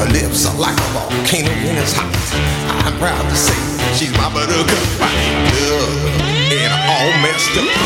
Her lips are like a volcano when it's hot. I'm proud to say she's my buttercup. I need love and all messed up.